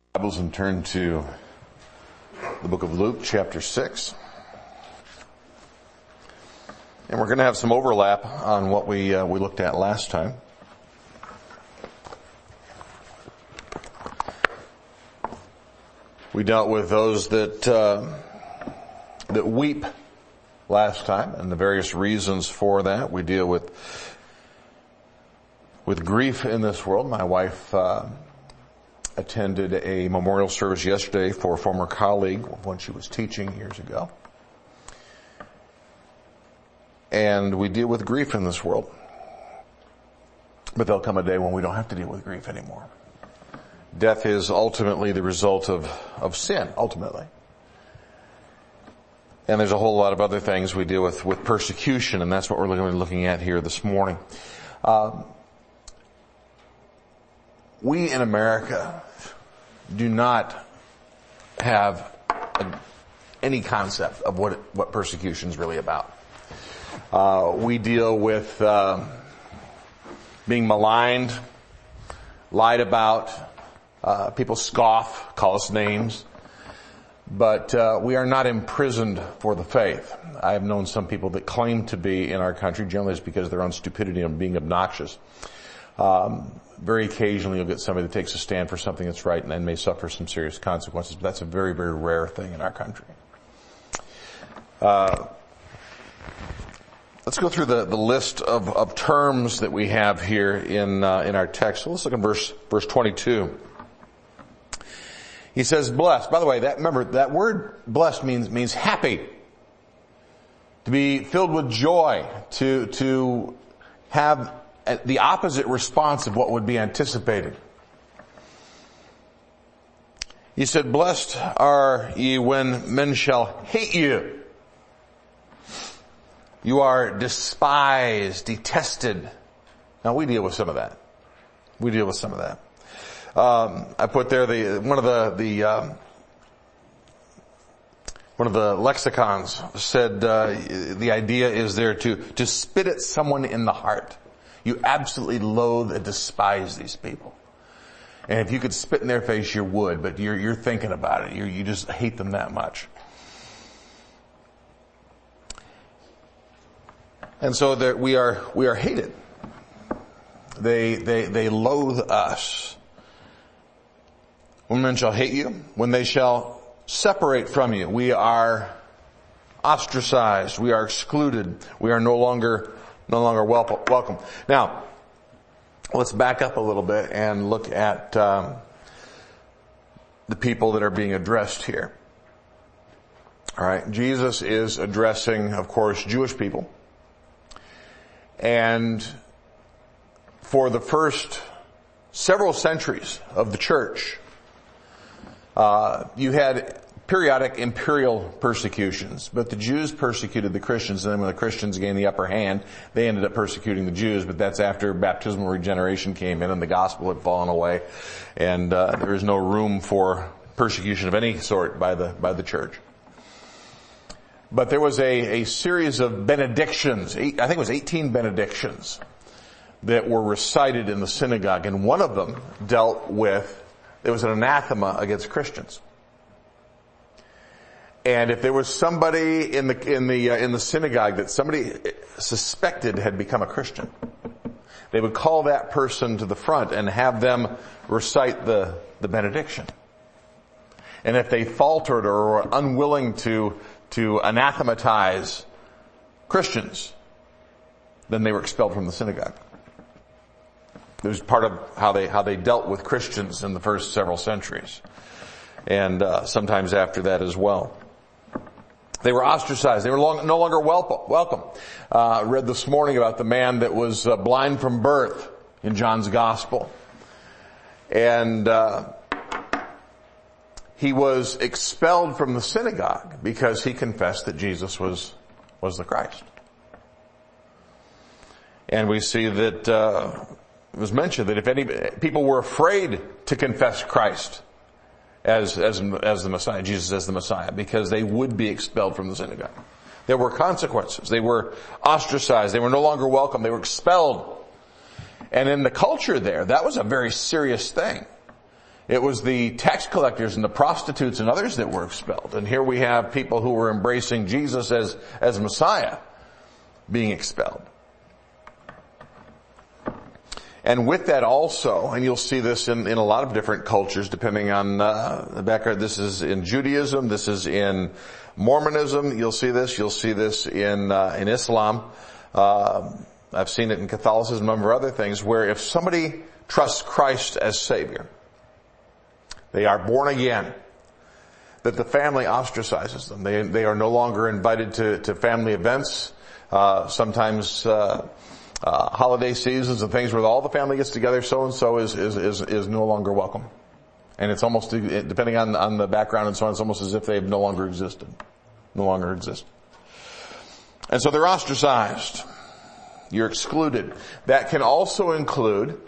Bibles and turn to the book of Luke, chapter 6. And we're going to have some overlap on what we looked at last time. We dealt with those that weep last time and the various reasons for that. We deal with grief in this world. My wife attended a memorial service yesterday for a former colleague when she was teaching years ago. And we deal with grief in this world. But there'll come a day when we don't have to deal with grief anymore. Death is ultimately the result of sin, ultimately. And there's a whole lot of other things we deal with persecution, and that's what we're going to be looking at here this morning. We in America do not have any concept of what persecution is really about. We deal with being maligned, lied about, people scoff, call us names, but we are not imprisoned for the faith. I have known some people that claim to be in our country, generally it's because of their own stupidity and being obnoxious. Very occasionally you'll get somebody that takes a stand for something that's right and then may suffer some serious consequences, but that's a very, very rare thing in our country. Let's go through the list of terms that we have here in our text. So let's look at verse 22. He says blessed. By the way, remember that word blessed means happy. To be filled with joy, to have the opposite response of what would be anticipated. He said, blessed are ye when men shall hate you. You are despised, detested. Now we deal with some of that. I put there one of the lexicons said the idea is there to spit at someone in the heart. You absolutely loathe and despise these people. And if you could spit in their face, you would, but you're thinking about it. You just hate them that much. And so that we are hated. They loathe us. When men shall hate you, when they shall separate from you, we are ostracized, we are excluded, we are no longer welcome. Now, let's back up a little bit and look at the people that are being addressed here. All right, Jesus is addressing, of course, Jewish people. And for the first several centuries of the church, you had periodic imperial persecutions, but the Jews persecuted the Christians, and then when the Christians gained the upper hand, they ended up persecuting the Jews, but that's after baptismal regeneration came in and the gospel had fallen away, and there is no room for persecution of any sort by the church. But there was a series of benedictions, I think it was 18 benedictions, that were recited in the synagogue, and one of them dealt with, there was an anathema against Christians. And if there was somebody in the synagogue that somebody suspected had become a Christian, they would call that person to the front and have them recite the benediction. And if they faltered or were unwilling to anathematize Christians, then they were expelled from the synagogue. It was part of how they dealt with Christians in the first several centuries, and sometimes after that as well. They were ostracized. They were no longer welcome. Read this morning about the man that was blind from birth in John's Gospel. And he was expelled from the synagogue because he confessed that Jesus was the Christ. And we see that it was mentioned that if any people were afraid to confess Christ as the Messiah, Jesus as the Messiah, because they would be expelled from the synagogue. There were consequences. They were ostracized. They were no longer welcome. They were expelled. And in the culture there, that was a very serious thing. It was the tax collectors and the prostitutes and others that were expelled. And here we have people who were embracing Jesus as Messiah being expelled. And with that also, and you'll see this in a lot of different cultures depending on the background. This is in Judaism, this is in Mormonism, you'll see this in Islam. I've seen it in Catholicism, a number of other things, where if somebody trusts Christ as Savior, they are born again, that the family ostracizes them. They are no longer invited to family events, sometimes holiday seasons and things where all the family gets together, so-and-so is no longer welcome. And it's almost, depending on the background and so on, it's almost as if they no longer exist. And so they're ostracized. You're excluded. That can also include,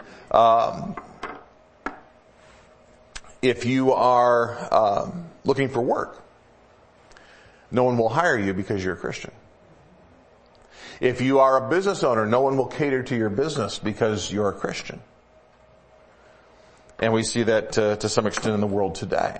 if you are looking for work, no one will hire you because you're a Christian. If you are a business owner, no one will cater to your business because you're a Christian. And we see that to some extent in the world today.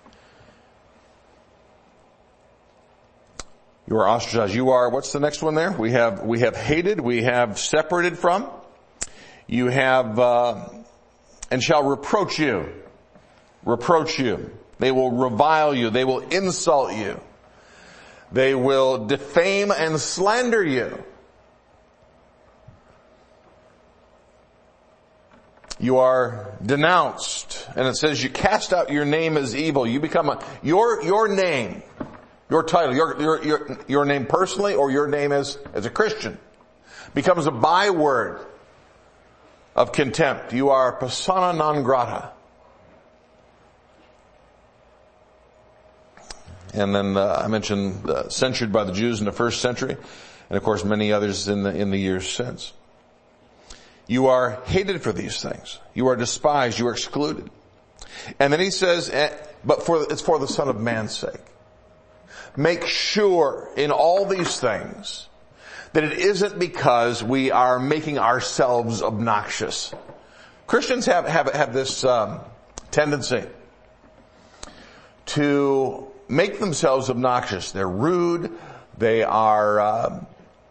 You are ostracized. You are, what's the next one there? We have hated, we have separated from. You have, and shall reproach you. Reproach you. They will revile you. They will insult you. They will defame and slander you. You are denounced. And it says you cast out your name as evil. You become your name, your title, your name personally or your name as a Christian becomes a byword of contempt. You are persona non grata. And then I mentioned censured by the Jews in the first century, and of course many others in the years since. You are hated for these things. You are despised. You are excluded. And then he says, but it's for the Son of Man's sake. Make sure in all these things that it isn't because we are making ourselves obnoxious. Christians have this tendency to make themselves obnoxious. They're rude. They are,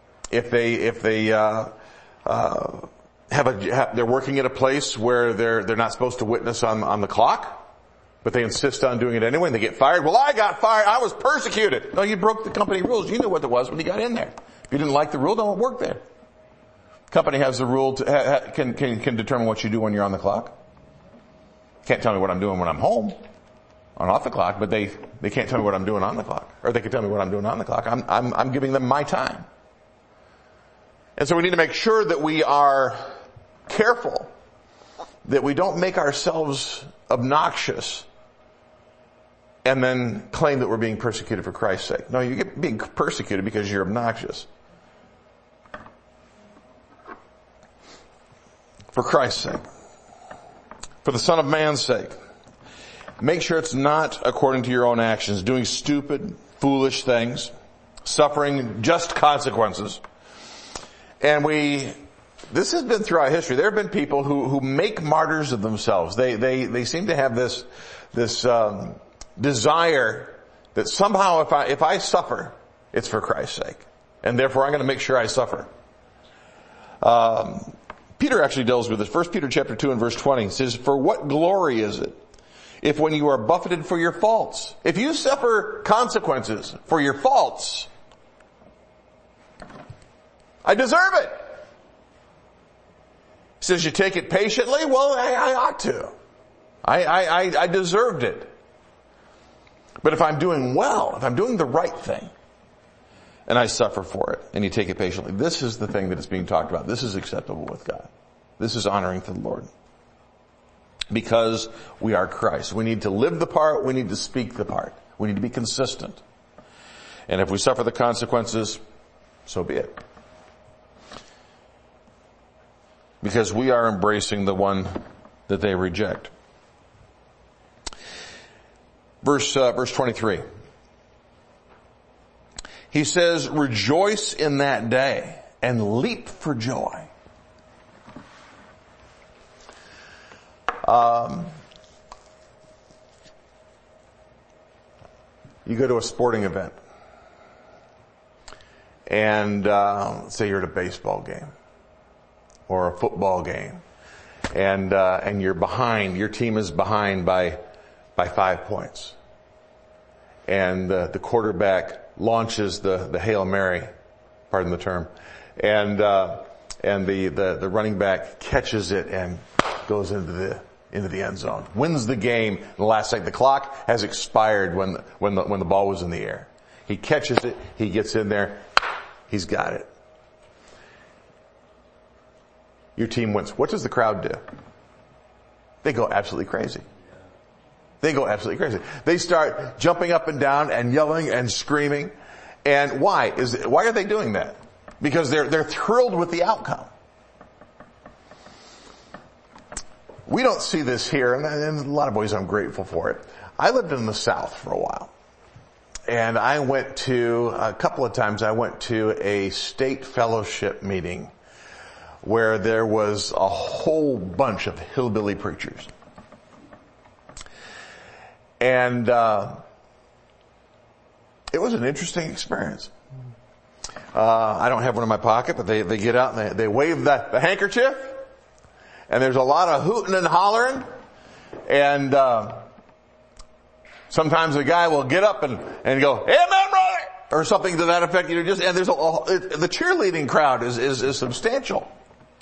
they're working at a place where they're not supposed to witness on the clock, but they insist on doing it anyway and they get fired. Well, I got fired. I was persecuted. No, you broke the company rules. You knew what it was when you got in there. If you didn't like the rule, don't work there. Company has the rule can determine what you do when you're on the clock. Can't tell me what I'm doing when I'm home. On off the clock, but they can't tell me what I'm doing on the clock. Or they can tell me what I'm doing on the clock. I'm giving them my time. And so we need to make sure that we are careful, that we don't make ourselves obnoxious and then claim that we're being persecuted for Christ's sake. No, you're being persecuted because you're obnoxious. For Christ's sake. For the Son of Man's sake. Make sure it's not according to your own actions, doing stupid, foolish things, suffering just consequences. And this has been throughout history. There have been people who make martyrs of themselves. They seem to have this desire that somehow if I suffer, it's for Christ's sake. And therefore I'm going to make sure I suffer. Peter actually deals with this. 1 Peter chapter 2 and verse 20 says, for what glory is it if when you are buffeted for your faults, if you suffer consequences for your faults, I deserve it. He says you take it patiently. Well, I ought to. I deserved it. But if I'm doing well, if I'm doing the right thing, and I suffer for it, and you take it patiently, this is the thing that is being talked about. This is acceptable with God. This is honoring to the Lord. Because we are Christ. We need to live the part. We need to speak the part. We need to be consistent. And if we suffer the consequences, so be it. Because we are embracing the one that they reject. Verse 23. He says, rejoice in that day and leap for joy. You go to a sporting event, and say you're at a baseball game or a football game, and you're behind. Your team is behind by 5 points, and the quarterback launches the Hail Mary, pardon the term, and the running back catches it and goes into the end zone, wins the game in the last second. The clock has expired when the ball was in the air. He catches it, he gets in there, he's got it. Your team wins. What does the crowd do? They go absolutely crazy. They go absolutely crazy. They start jumping up and down and yelling and screaming. And why are they doing that? Because they're thrilled with the outcome. We don't see this here, and a lot of ways I'm grateful for it. I lived in the South for a while. And a couple of times I went to a state fellowship meeting where there was a whole bunch of hillbilly preachers. And it was an interesting experience. I don't have one in my pocket, but they get out and they wave the handkerchief, and there's a lot of hooting and hollering, and sometimes a guy will get up and go, "Amen, brother," or something to that effect. And there's the cheerleading crowd is substantial.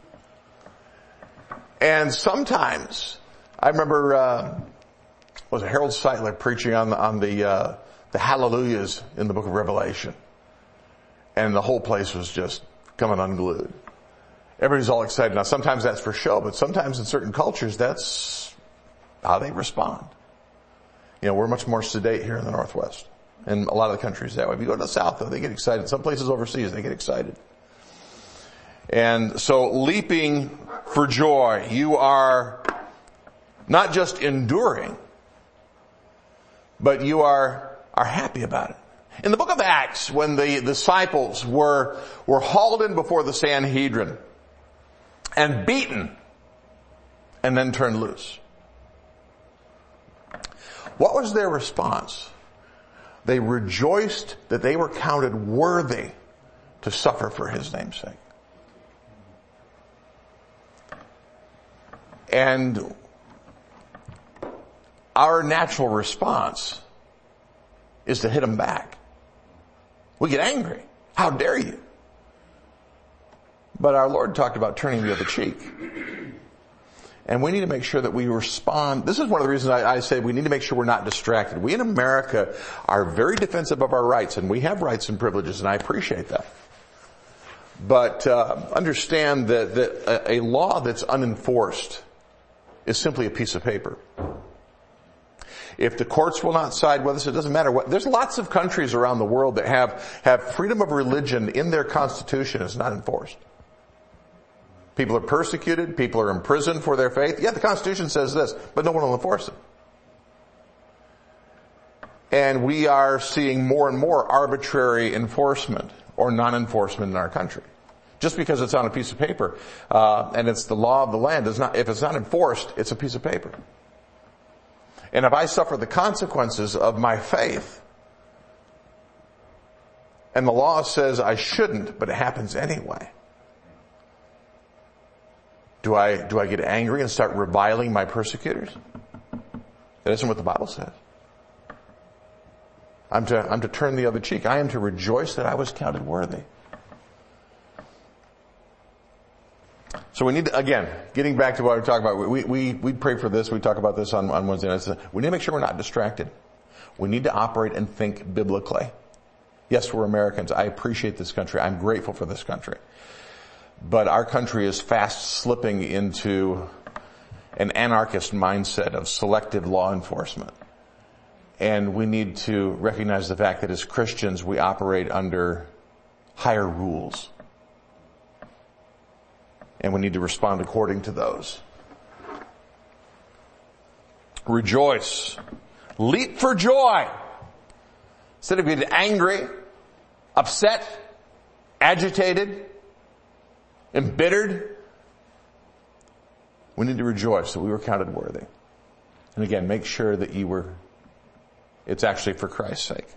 And sometimes I remember was it Harold Sightler preaching on the hallelujahs in the book of Revelation, and the whole place was just coming unglued. Everybody's all excited. Now sometimes that's for show, but sometimes in certain cultures that's how they respond. We're much more sedate here in the Northwest, and a lot of the countries that way. If you go to the South, though, they get excited. Some places overseas, they get excited. And so leaping for joy, you are not just enduring, but you are happy about it. In the book of Acts, when the disciples were hauled in before the Sanhedrin and beaten and then turned loose, what was their response? They rejoiced that they were counted worthy to suffer for his name's sake. And our natural response is to hit them back. We get angry. How dare you? But our Lord talked about turning the other cheek. And we need to make sure that we respond. This is one of the reasons I say we need to make sure we're not distracted. We in America are very defensive of our rights, and we have rights and privileges, and I appreciate that. But understand that a law that's unenforced is simply a piece of paper. If the courts will not side with us, it doesn't matter what. There's lots of countries around the world that have freedom of religion in their constitution. It's not enforced. People are persecuted. People are imprisoned for their faith. Yeah, the Constitution says this, but no one will enforce it. And we are seeing more and more arbitrary enforcement or non-enforcement in our country. Just because it's on a piece of paper, and it's the law of the land, if it's not enforced, it's a piece of paper. And if I suffer the consequences of my faith, and the law says I shouldn't, but it happens anyway, do I get angry and start reviling my persecutors? That isn't what the Bible says. I'm to turn the other cheek. I am to rejoice that I was counted worthy. So we need to, again, getting back to what we talked about, we pray for this, we talk about this on Wednesday nights. We need to make sure we're not distracted. We need to operate and think biblically. Yes, we're Americans. I appreciate this country. I'm grateful for this country. But our country is fast slipping into an anarchist mindset of selective law enforcement. And we need to recognize the fact that as Christians, we operate under higher rules. And we need to respond according to those. Rejoice. Leap for joy. Instead of getting angry, upset, agitated, embittered, we need to rejoice that we were counted worthy. And again, make sure that you were It's actually for Christ's sake.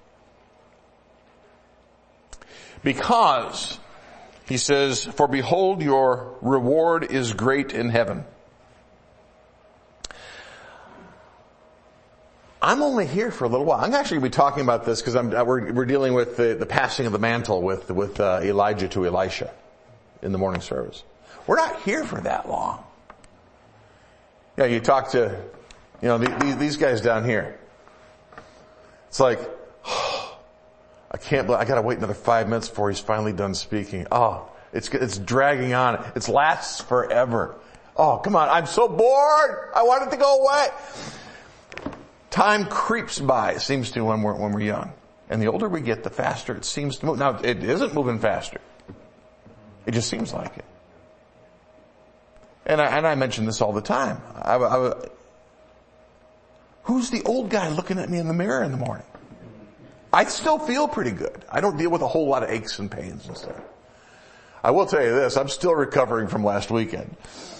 Because, he says, for behold, your reward is great in heaven. I'm only here for a little while. I'm actually going to be talking about this because we're dealing with the passing of the mantle with Elijah to Elisha in the morning service. We're not here for that long. Yeah, you talk to, these guys down here. It's like, I can't believe, I gotta wait another 5 minutes before he's finally done speaking. Oh, it's dragging on. It lasts forever. Oh, come on. I'm so bored. I want it to go away. Time creeps by, it seems to, when we're young. And the older we get, the faster it seems to move. Now, it isn't moving faster. It just seems like it. And I mention this all the time. Who's the old guy looking at me in the mirror in the morning? I still feel pretty good. I don't deal with a whole lot of aches and pains and stuff. I will tell you this, I'm still recovering from last weekend.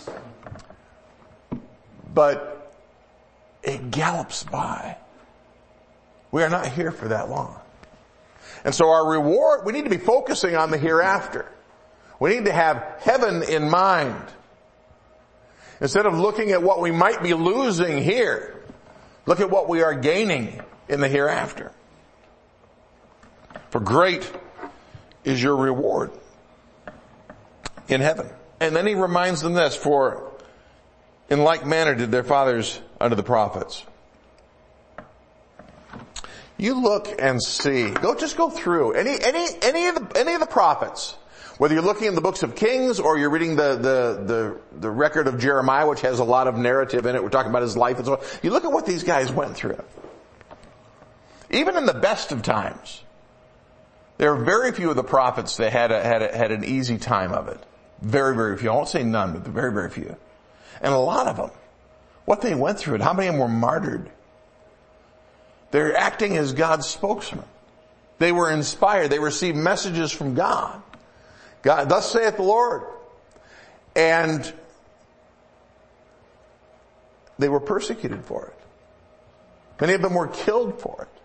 But it gallops by. We are not here for that long. And so our reward, we need to be focusing on the hereafter. We need to have heaven in mind. Instead of looking at what we might be losing here, look at what we are gaining in the hereafter. For great is your reward in heaven. And then he reminds them this, for in like manner did their fathers unto the prophets. You look and see, just go through any of the prophets. Whether you're looking in the books of Kings or you're reading the record of Jeremiah, which has a lot of narrative in it. We're talking about his life and so on. You look at what these guys went through. Even in the best of times, there are very few of the prophets that had an easy time of it. Very, very few. I won't say none, but very, very few. And a lot of them, what they went through and how many of them were martyred. They're acting as God's spokesman. They were inspired. They received messages from God. God, thus saith the Lord. And they were persecuted for it. Many of them were killed for it.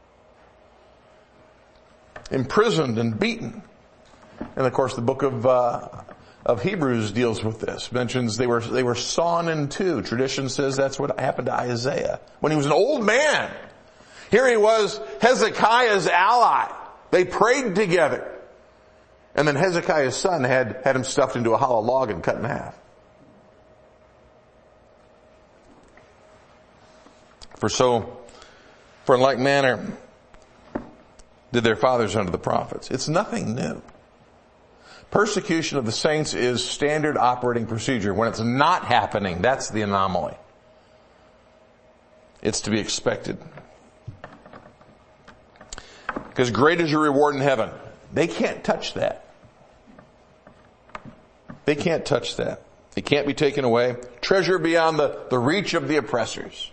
Imprisoned and beaten. And of course the book of Hebrews deals with this. Mentions they were sawn in two. Tradition says that's what happened to Isaiah when he was an old man. Here he was, Hezekiah's ally. They prayed together. And then Hezekiah's son had him stuffed into a hollow log and cut in half. For in like manner did their fathers unto the prophets. It's nothing new. Persecution of the saints is standard operating procedure. When it's not happening, that's the anomaly. It's to be expected. Because great is your reward in heaven. They can't touch that. They can't touch that. It can't be taken away. Treasure beyond the reach of the oppressors.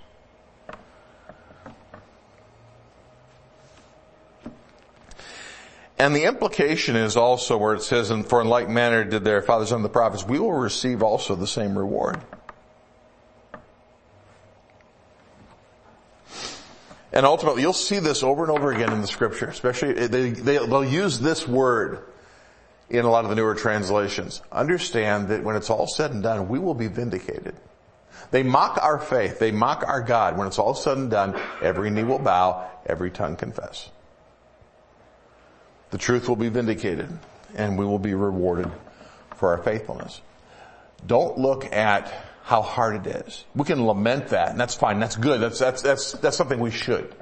And the implication is also where it says, and for in like manner did their fathers unto the prophets, we will receive also the same reward. And ultimately, you'll see this over and over again in the scripture, especially they'll use this word in a lot of the newer translations. Understand that when it's all said and done, we will be vindicated. They mock our faith. They mock our God. When it's all said and done, every knee will bow, every tongue confess. The truth will be vindicated, and we will be rewarded for our faithfulness. Don't look at how hard it is. We can lament that, and that's fine. That's good. That's something we should.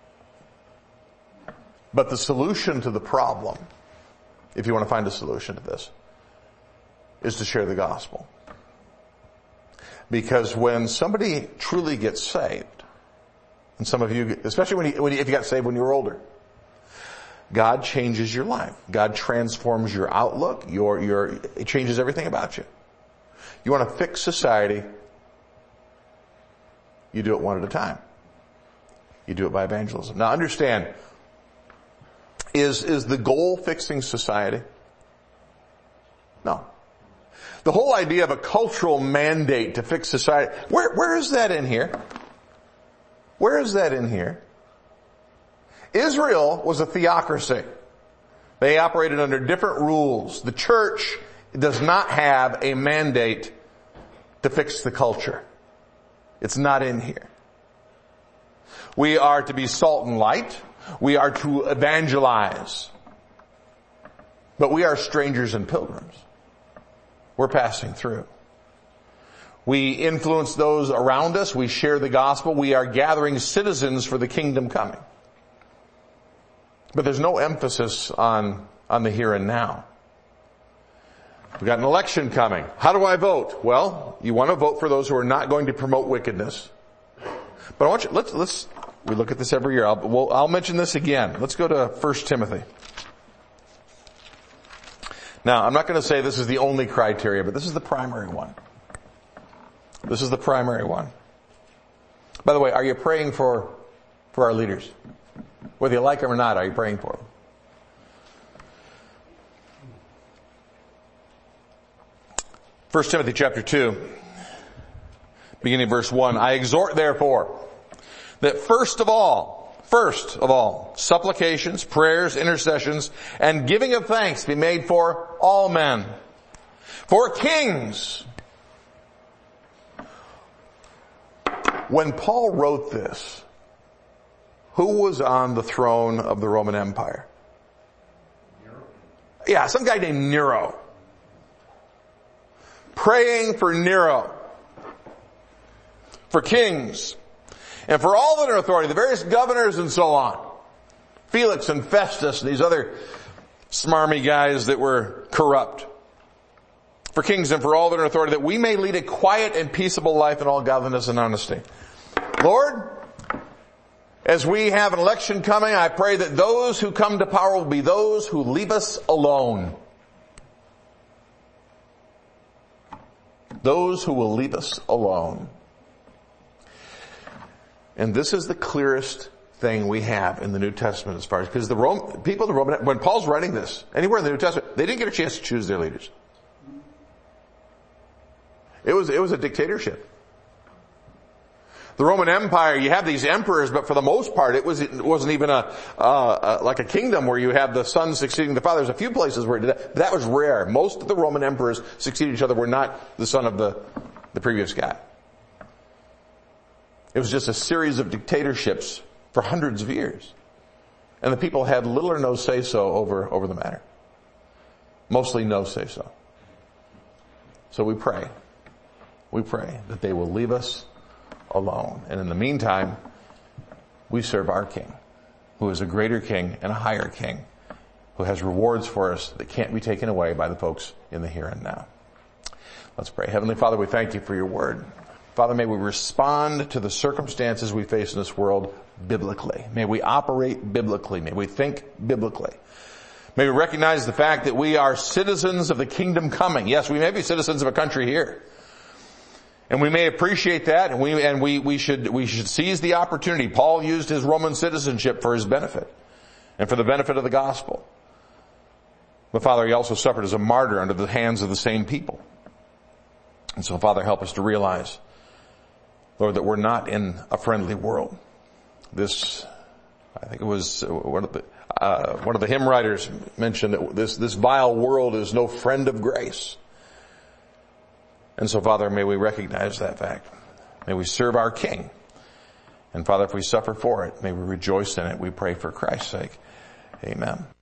But the solution to the problem, if you want to find a solution to this, is to share the gospel. Because when somebody truly gets saved, and some of you, especially if you got saved when you were older, God changes your life. God transforms your outlook. It changes everything about you. You want to fix society, you do it one at a time. You do it by evangelism. Now understand, is the goal fixing society? No. The whole idea of a cultural mandate to fix society, where is that in here? Where is that in here? Israel was a theocracy. They operated under different rules. The church does not have a mandate to fix the culture. It's not in here. We are to be salt and light. We are to evangelize. But we are strangers and pilgrims. We're passing through. We influence those around us. We share the gospel. We are gathering citizens for the kingdom coming. But there's no emphasis on the here and now. We've got an election coming. How do I vote? Well, you want to vote for those who are not going to promote wickedness. But I want you, we look at this every year. I'll mention this again. Let's go to 1 Timothy. Now, I'm not going to say this is the only criteria, but this is the primary one. This is the primary one. By the way, are you praying for our leaders? Whether you like them or not, are you praying for them? First Timothy chapter 2, beginning verse 1. I exhort therefore that first of all, supplications, prayers, intercessions, and giving of thanks be made for all men, for kings. When Paul wrote this, who was on the throne of the Roman Empire? Nero. Yeah, some guy named Nero. Praying for Nero, for kings, and for all that are in authority, the various governors and so on. Felix and Festus, these other smarmy guys that were corrupt. For kings and for all that are in authority, that we may lead a quiet and peaceable life in all godliness and honesty. Lord, as we have an election coming, I pray that those who come to power will be those who leave us alone. Those who will leave us alone. And this is the clearest thing we have in the New Testament as far as, because when Paul's writing this, anywhere in the New Testament, they didn't get a chance to choose their leaders. It was a dictatorship. The Roman Empire, you have these emperors, but for the most part, it wasn't even like a kingdom where you have the son succeeding the father. There's a few places where it did that, but that was rare. Most of the Roman emperors succeeded each other were not the son of the previous guy. It was just a series of dictatorships for hundreds of years. And the people had little or no say-so over the matter. Mostly no say-so. So we pray. We pray that they will leave us alone. And in the meantime, we serve our King, who is a greater King and a higher King, who has rewards for us that can't be taken away by the folks in the here and now. Let's pray. Heavenly Father, we thank you for your word. Father, may we respond to the circumstances we face in this world biblically. May we operate biblically. May we think biblically. May we recognize the fact that we are citizens of the kingdom coming. Yes, we may be citizens of a country here. And we may appreciate that, and we should seize the opportunity. Paul used his Roman citizenship for his benefit and for the benefit of the gospel. But Father, he also suffered as a martyr under the hands of the same people. And so Father, help us to realize, Lord, that we're not in a friendly world. This, I think it was one of the hymn writers mentioned that this vile world is no friend of grace. And so, Father, may we recognize that fact. May we serve our King. And Father, if we suffer for it, may we rejoice in it. We pray for Christ's sake. Amen.